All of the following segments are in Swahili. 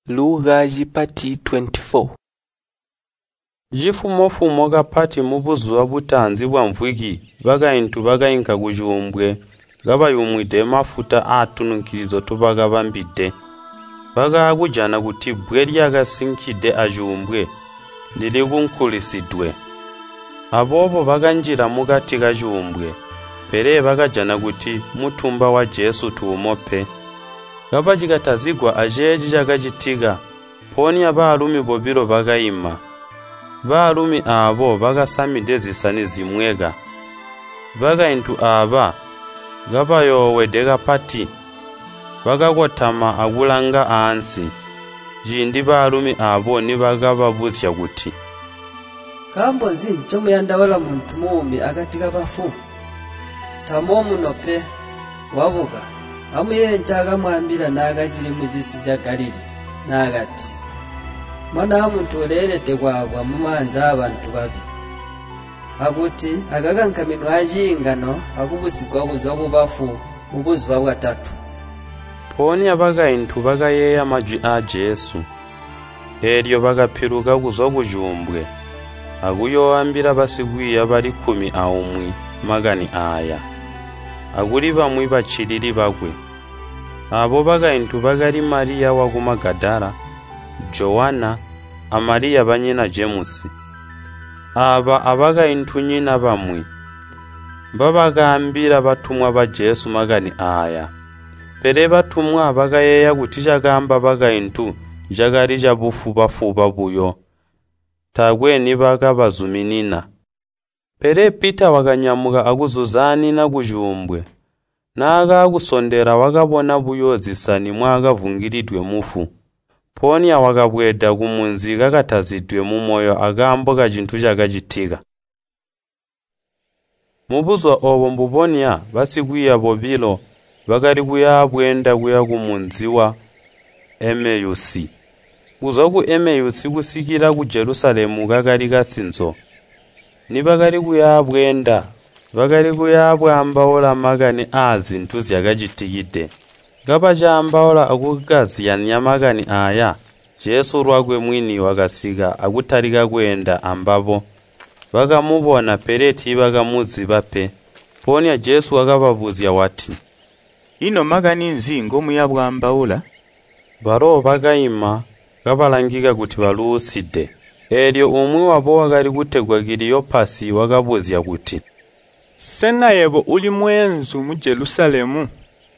Lugha jipati 24. Jifumofumo gapati mubuzuwa butanzi bwa mvwiki bagaintu bagainka kujumbwe gabayumwide mafuta atunukirizo tubaga bambide bagakujana kuti bwe lyagasinkide ajumbwe lili kunkulisidwe abobo baganjira mugati gajumbwe pere bagajana kuti mutumba wa Yesu tuumope gabajigatazigwa ajeji jagajitiga poni abalumi bobiro bagayima balumi abo bagasamide zisani zimwega bagaintu aba gabayowede gapati bagagotama agulanga ansi jindi balumi abo nibagababuzya guti kambozi chomuyanda wala muntu mumi akatika bafu tamo munope wabuga amuyenjaga mwambira nagajiri mujisi ja Galili nagati mwana muntu olelete gwagwa mumanza abantu babi akuti agagankamino ajingano akubusigwa kuzo bafu mubuzuba bwatatu poni abagaintu bagayeya amajwi a Yesu eryo bagapiruka kuzo kujumbwe aguyoambira basigwiya bali 10 magani aya aguri bamwe bachiriri bagwe abo bagaintu bagali Maria wa Magadala Joana Amaria banyina James aba abagaintu nyina bamwe babagambira batumwa ba Yesu magani aya pere batumwa bagayeya gutija gamba bagaintu jagari jabufu bafuba buyo tagwe nibaga bazuminina pere Peter waganyamuga aguzuzani na gujumbwe naga gusondera wagabona buyozi sani mwaga vungiridwe mufu poni awagabweda gumunzi gagatazidwe mu moyo agamboga jintu jagajitiga mubuzwa obo mbubonya basigwiya bobilo bagari guyabwenda guya gumunziwa Emeyusi uzogu Emeyusi gusigira ku Jerusalemu gagari gasinzo nibagari guyabwenda bagari guyabwambaola magani azintu zyagajitigide gabajambaola agugazi yanyamagani aya Yesu rwagwe mwini wagasiga agutariga gwenda ambabo bagamubona pereti bagamuzi bape ponya Yesu wagababuzya wati ino magani nzingo muyabwambaola baro bagayima gabalangiga guti baluside eryo umwe wabo wagari gutegwa giriyo pasi wagabuzya guti sena yebo uli mwenzu mu Jerusalemu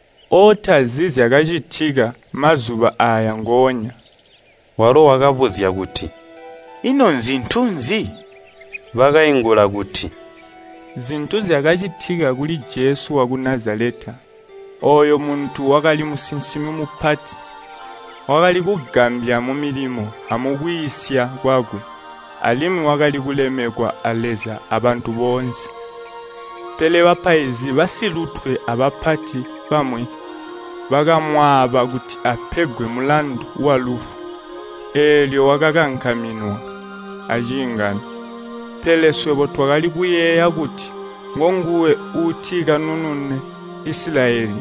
otazizi agajitiga mazuba aya ngonya waro wagabuzya guti ino nzintunzi bagayingula guti zintuzi agajitiga kuli Yesu wa Nazareta oyo muntu wagali musinsimi mupati wagali kugambya mu milimo amugwisya gwagwe alimu wagali kulemekwa aleza abantu bonse pele bapaizi basilutwe abapati bamwe bagamwaba guti apegwe mulandu walufu elyo wagagankaminwa ajingana pele swebo twagali kuyeya guti ngonguwe utiga nunune Israeli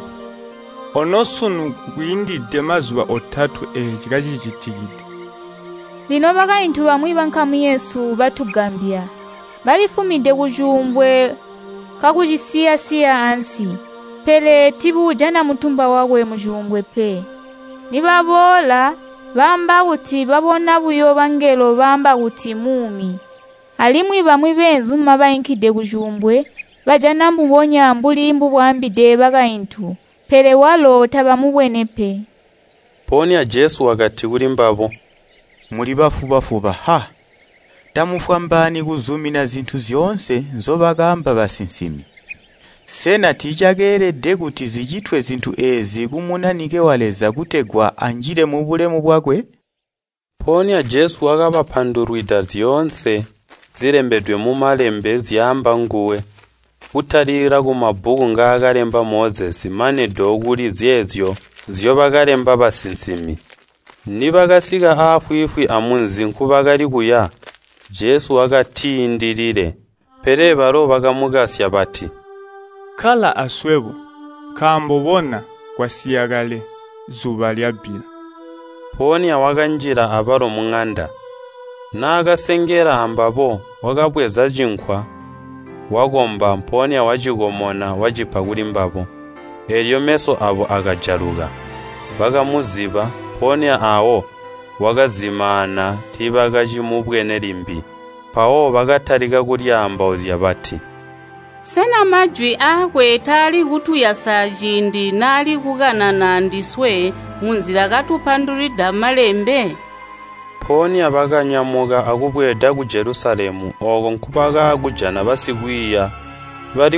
onosunu kuindide mazuba otatu ekigajititigide lino bagaintu bamwe bankamu Yesu batugambya balifumide kujumbwe kakujisiya ansi pele tibuja na mutumba wawe mujumbwe pe nibabola bamba kuti babona buyo bangelo bamba kuti mumi alimwi bamwe benzu mabayinkide kujumbwe bajana mbubonya mbulimbu bwambide bagaintu pele walo tabamubwenepe ponya Yesu wagati uri mbabo muri bafuba ha tamufambani kuzumina zintu zionse nzobagamba basinsimi sena tijageredde guti zijitwe zintu ezi kumunanike waleza gutegwa anjire mu bulemu bwagwe ponya Yesu wagabapandurwida zionse zirembedwe mu malembe zyamba nguwe utarira ku mabuku ngagalemba Moses mane doguri zezyo zyo bagalemba basinsimi nibagasiga afwifwi amunzi nkubagari kuya Yesu wagatindirire pere baro bagamugasya bati kala aswebo kambobona kwasiyagale zuba lyabila ponia wakanjira abalo mung'anda naakasengera ambabo wakabweza jinkwa wakomba mponia wajikomona wajipa kuli mbabo elyo meso abo akajaluka bakamuziba ponia awo wakazimana tibakachimubwene limbi pawo bakatalika kulyamba ozya bati sena majwi akwe tali kutuyasa jindi nali kukanana ndiswe munzira katupandulida malembe ponia bakanyamuka akubweda ku Jerusalemu oko nkubaka kujana basikwiya bali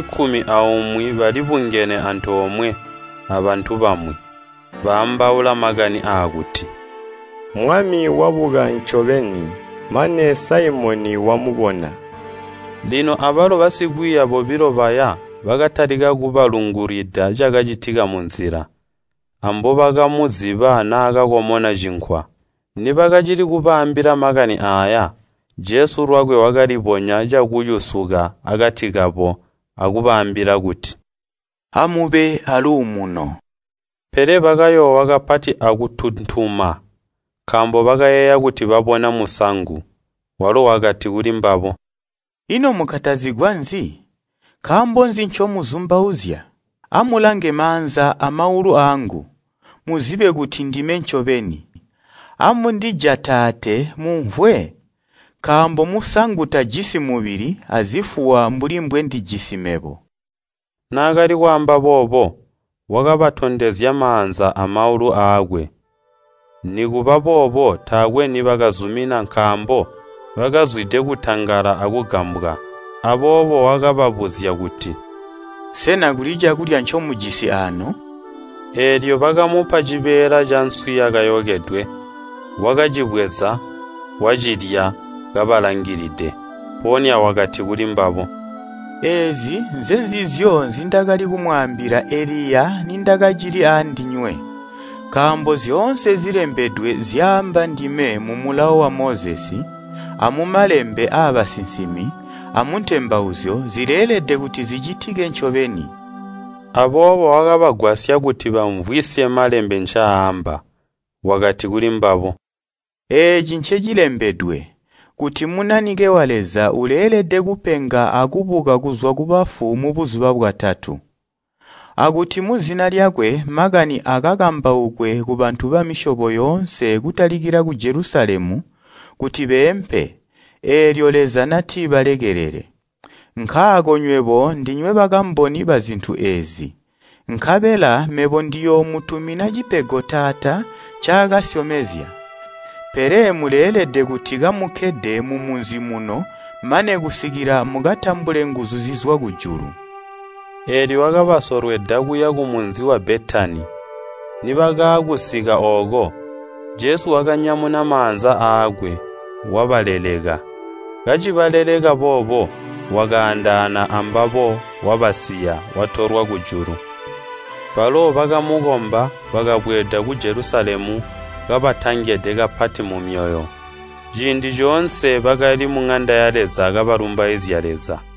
10 bali bungene anthu omwe abantu bamwe bambawula magani akuti mwami wabuga nchoveni mane Simoni wamubona lino abalo basikwiya bobiro baya bakatalika kubalungurida chakachitika munzira ambo bakamuziba naakakomona jinkwa nibakachiri kupambira magani aya Jesu rwakwe wakaliponya chakuyusuka akatikapo akupambira kuti amube ali umuno pere bakayowa kapati akutunthuma kambo bakayeya kuti babona musangu walo wakati kuli mbabo ino mukatazigwa nzi kambo nzi nchomuzumbauzya amulange manza amaulu angu muzibe kuti ndime nchoveni amu ndija tate mumvwe kambo musangu tajisi mubiri azifuwa mbulimbwe ndijisimebo nakali kwamba bobo wakabatondezya manza amaulu agwe nikuba bobo takwe nibakazumina nkambo bakazwide kutangara akugambwa abobo wakababuzya kuti sena kulija kulya nchomujisi ano elyo bakamupa chibera cha nswiya kayogedwe wakajibweza wajidya kabalangiride ponia wakati kuli mbabo ezi nzenzizyo nzindakali kumwambira Eliya nindakachiri andinywe kambo zionse zilembedwe zyamba ndime mu mulawo wa Mozesi amumalembe abasinsimi amuntembawuzyo zileledde kuti zichitike nchoveni abobo wakabagwasya kuti bamvwise malembe nchaamba wakati kuli mbabo echi nchechilembedwe kuti munanike waleza uleledde kupenga akubuka kuzwa kubafu mu buzuba bwatatu akuti muzina lyakwe magani akakambaukwe ku bantu ba mishobo yonse kutalikira ku Jerusalemu kuti bempe elyo leza nati balegerere nkhaakonywebo ndinywe bakamboni ba zinthu ezi nkhabela mebo ndiyo mutumina chipego tata chakasyomezya pere muleledde kuti kamukedde mu munzi muno mane kusikira mugatambule nguzu zizwa kujulu eri wakabasorwedda kuya ku munzi wa Betani nibakakusika ogo Jesu wakanyamuna manza agwe wabalelega kachibaleleka bobo wakaandana ambabo wabasiya watorwa kujulu palo bakamukomba bakabweda ku Jerusalemu kabatangede kapati mu myoyo jindi jonse bakali mung'anda yaleza kabarumba izyaleza